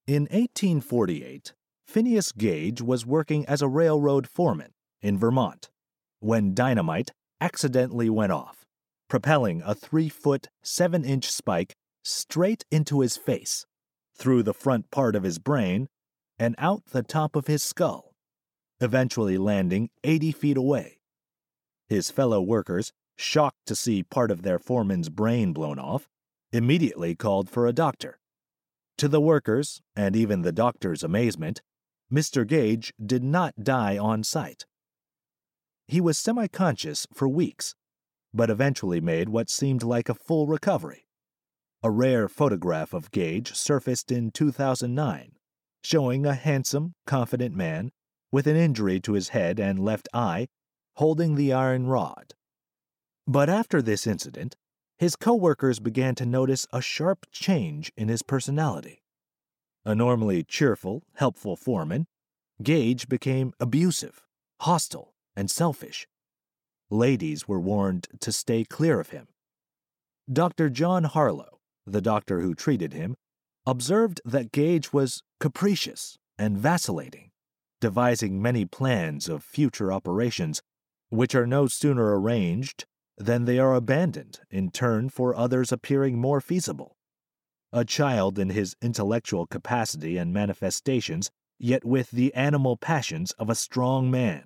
In 1848, Phineas Gage was working as a railroad foreman in Vermont when dynamite accidentally went off, propelling a 3-foot, 7-inch spike straight into his face, through the front part of his brain, and out the top of his skull, eventually landing 80 feet away. His fellow workers, shocked to see part of their foreman's brain blown off, immediately called for a doctor. To the workers, and even the doctor's amazement, Mr. Gage did not die on sight. He was semi-conscious for weeks, but eventually made what seemed like a full recovery. A rare photograph of Gage surfaced in 2009, showing a handsome, confident man with an injury to his head and left eye holding the iron rod. But after this incident, his co-workers began to notice a sharp change in his personality. A normally cheerful, helpful foreman, Gage became abusive, hostile, and selfish. Ladies were warned to stay clear of him. Dr. John Harlow, the doctor who treated him, observed that Gage was capricious and vacillating, devising many plans of future operations, which are no sooner arranged than they are abandoned in turn for others appearing more feasible. A child in his intellectual capacity and manifestations, yet with the animal passions of a strong man.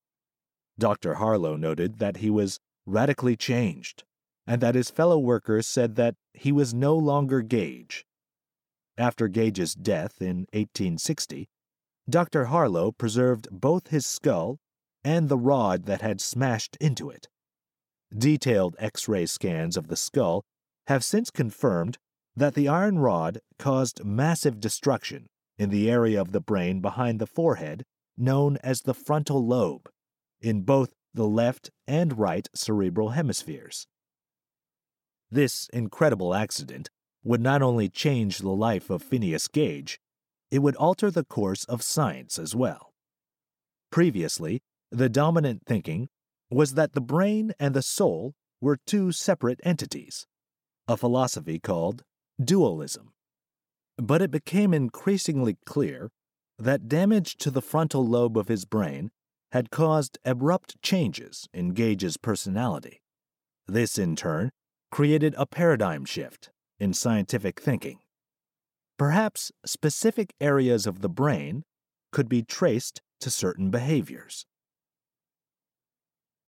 Dr. Harlow noted that he was radically changed, and that his fellow workers said that he was no longer Gage. After Gage's death in 1860, Dr. Harlow preserved both his skull and the rod that had smashed into it. Detailed X-ray scans of the skull have since confirmed that the iron rod caused massive destruction in the area of the brain behind the forehead known as the frontal lobe, in both the left and right cerebral hemispheres. This incredible accident would not only change the life of Phineas Gage, it would alter the course of science as well. Previously, the dominant thinking was that the brain and the soul were two separate entities, a philosophy called dualism. But it became increasingly clear that damage to the frontal lobe of his brain had caused abrupt changes in Gage's personality. This, in turn, created a paradigm shift in scientific thinking. Perhaps specific areas of the brain could be traced to certain behaviors.